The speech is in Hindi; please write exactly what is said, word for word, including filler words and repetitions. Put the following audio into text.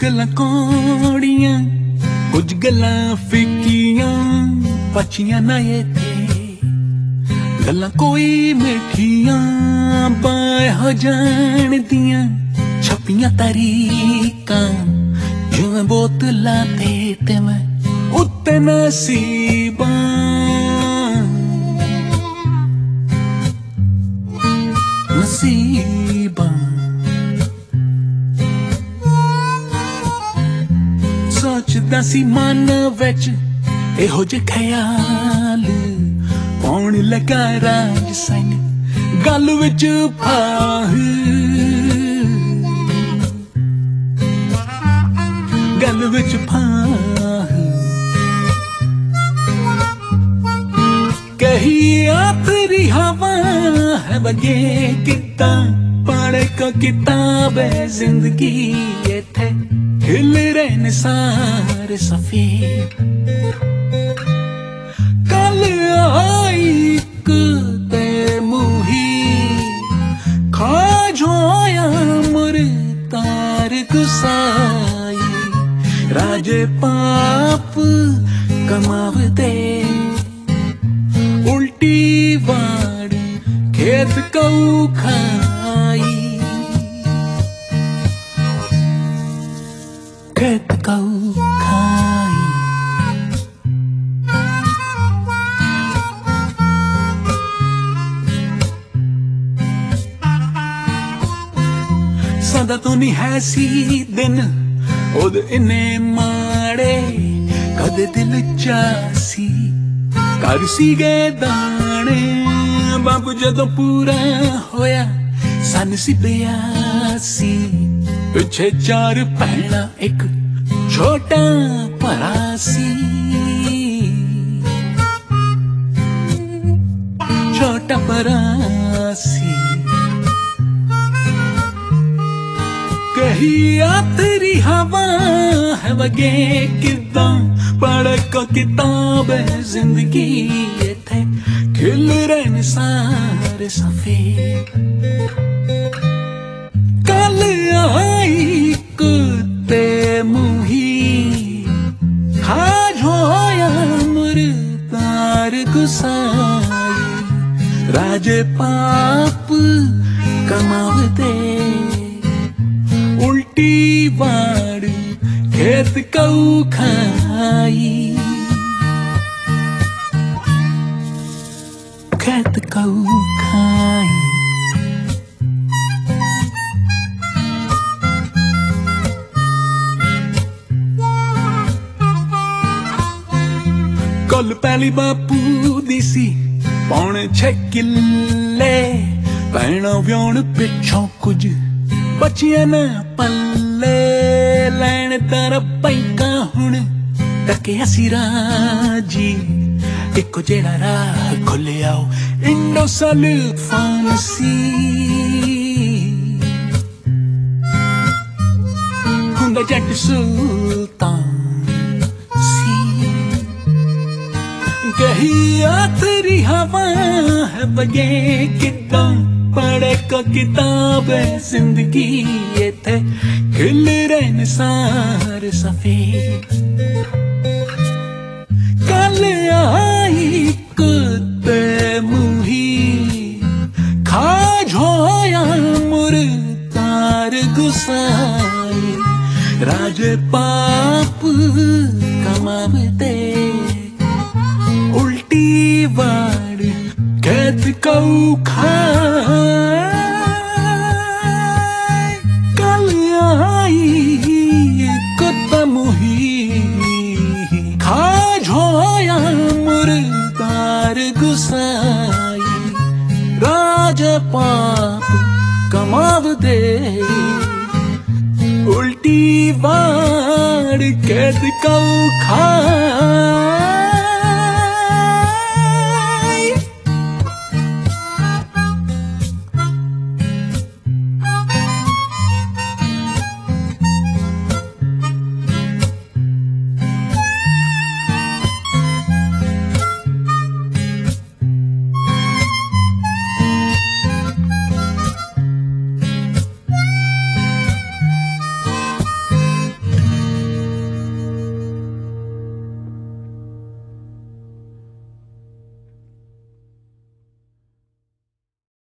गल्लां कौड़ियां कुछ गल्लां फिक्कियां पचियां ना इत्थे गल्लां कोई मिठियां बाय हो जान दियां छपियां तरीकां जिवें बोतलां ते ते मैं उत्ते नसीबां नसीबां सोचदा सी मन विच इहो जे ख्याल पौण लगा राज संग गल विच फाह गल विच फाह कही आखरी हवा है बगे किता पढ़े को किताब है जिंदगी इत्थे हिल रहे सारे सफेद कल आई ते मुही खा जोया मुर तार गुसाई राजे पाप कमावते उल्टी वाड़ खेत कौ खाई खेत कौ खाई सदा तो नहीं है सी दिन ओद इन्ने माड़े कदे दिल चासी कर सी गए दाने बाबू जदों पूरा होया सन सी बयासी पिछे चार भैणा एक छोटा भरा सी छोटा भरा सी कही आखरी हवा है वगे किदा पढ़ को किताब है जिंदगी इत्थे खिल रहे सारे सफेद कल आई कुत्ते मुही खा जोया मुर्दार गुसाई राजे पाप कमावते उल्टी वाड़ खेत कौ खाई खेत कौ खाई कल पहली बापू दी सी पौने छे किले भैणा व्याण पिछों कुछ बचिया ना पल्ले लैन तारा पैका हुण टके असी राजी इको जेड़ा राह खुले आओ इंडो सल फांसी हुंदा जट सुल्तान सी कही आखरी हवा है बगे किदा पढ़े को किताब है जिंदगी इत्थे खिल रहे सारे सफेद कल आई कुत्ते मुही खा जोया मुर्दार गुसाई राजे पाप कमावते उल्टी वाड़ खेत कौ खाई कल आई कुत्ता मुही खा जोया मुर्दार गुसाई राजा पाप कमावते उल्टी वाड़ खेत कौ खाई